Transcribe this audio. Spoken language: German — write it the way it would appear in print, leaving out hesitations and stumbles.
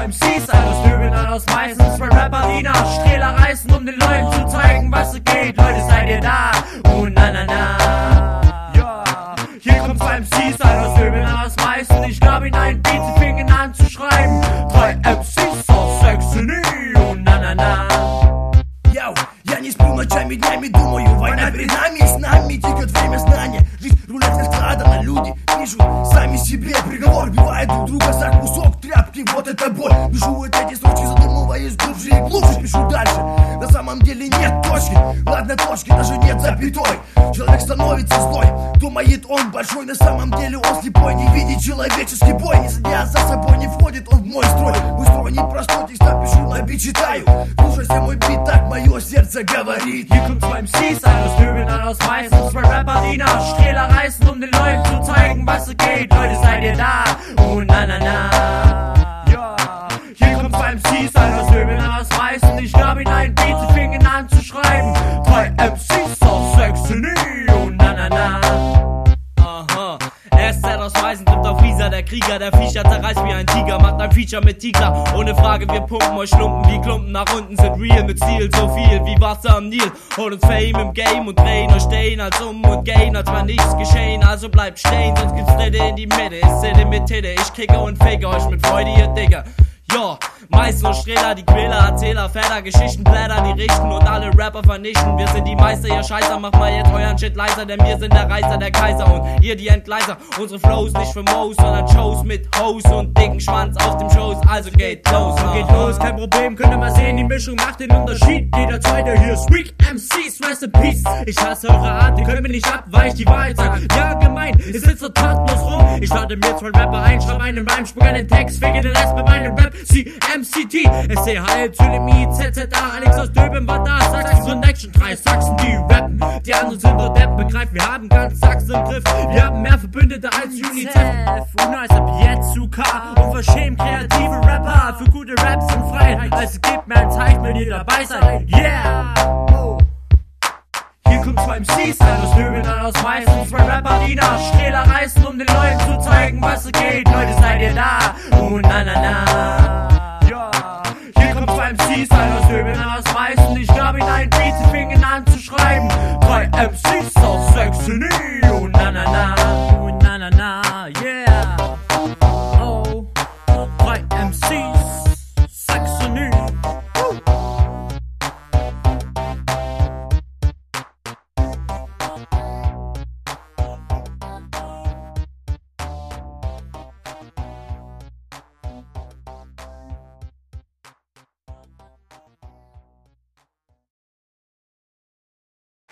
MCs, ein aus Döbeln, ein aus Meißen, zwei Rapper, die nach Strehler reißen, um den Leuten zu zeigen, was so geht. Leute, seid ihr da? Oh na na na. Ja, hier kommt zwei MCs, ein aus Döbeln, ein aus Meißen. Ich gab ihnen einen Beat, sie fingen an zu schreiben. Drei MCs aus Saxony. Oh na na na. Яу, я не сплю ночами, днями думаю. Война перед нами и с нами, тикает время знания. Жизнь рулет складана, люди пишут сами себе приговор. Бивают друг друга за кусок тряпки, вот это боль. Пишу эти строчки, задумываюсь глубже и глубже. Пишу дальше, на самом деле нет точки. Ладно, точки, даже нет запятой. Человек становится злой, думает он большой. На самом деле он слепой, не видит человеческий бой. Не следя за собой, не входит он в мой строй. Мой строй непростой, текста пишу, на бит читаю. Слушайся мой бит, так мое сердце говорит. Hier kommt zwei MCs, ein aus Döbeln, ein aus Meißen, zwei Rapper, die nach Strehler reißen, um den Leuten zu zeigen, was so geht. Leute, seid ihr da? Oh na na na. Ja, hier kommt zwei MCs, ein aus Döbeln, ein aus Meißen. Ich gab ihnen einen Beat, sie fingen an zu schreiben. Drei MCs aus Saxony. Oh na na na. Aha, SZ aus Meißen trifft auf Visa, der Krieger, der Viecher zerreißt wie ein Tiger, macht ein Feature mit Tiger. Ohne Frage, wir pumpen euch Schlumpen wie Klumpen nach unten, sind real mit Ziel, so viel wie Wasser am Nil. Holt uns Fame im Game und drehen euch stehen als und gehen, als war nichts geschehen. Also bleibt stehen, sonst gibt's Tritte in die Mitte. Ich sitze mit Titte, ich kicke und fege euch mit Freude, ihr Digger. Ja, Meister und Strehler, die Quäler, Erzähler, Väter, Geschichten, Blätter, die richten und alle Rapper vernichten. Wir sind die Meister, ihr Scheißer, macht mal jetzt euren Shit leiser, denn wir sind der Reißer, der Kaiser und ihr die Entgleiser. Unsere Flows nicht für Moes, sondern Shows mit Hoes und dicken Schwanz auf dem Shows, also geht los. Geht los, kein Problem, könnt ihr mal sehen, die Mischung macht den Unterschied. Jeder Zweite hier ist Weak MCs, Rest in Peace. Ich hasse eure Art, ihr könnt mir nicht ab, weil ich die Wahrheit sag. Ja, gemein, ihr sitzt so tatenlos rum. Ich lade mir zwei Rapper ein, schreibe einen Reim, spuck einen Text, fege den Rest bei meinem Rap. CMCT, SCHL, Zylemi, ZZA, Alex aus Döben war da, Sachsen Connection, 3 Sachsen, die rappen. Die anderen sind nur Depp, begreift, wir haben ganz Sachsen im Griff. Wir haben mehr Verbündete als UNICEF. Unnice ab jetzt zu K, unverschämt kreative Rapper für gute Raps und Freiheit. Also gebt mir ein Zeichen, wenn ihr dabei seid. Yeah! Oh. Hier kommt zwei MCs, ein aus Döbeln, ein aus Meißen, zwei Rapper, die nach Strehler reißen, um den Leuten zu zeigen, was so geht. Leute, seid ihr da? Oh na na na. Ja, hier kommt zwei MCs, ein aus Döbeln, ein aus Meißen. Ich gab ihnen einen Beat, sie fingen an zu schreiben. Drei MCs aus Saxony. Oh na na na. Oh na na na, yeah. Oh, drei MCs, Saxony.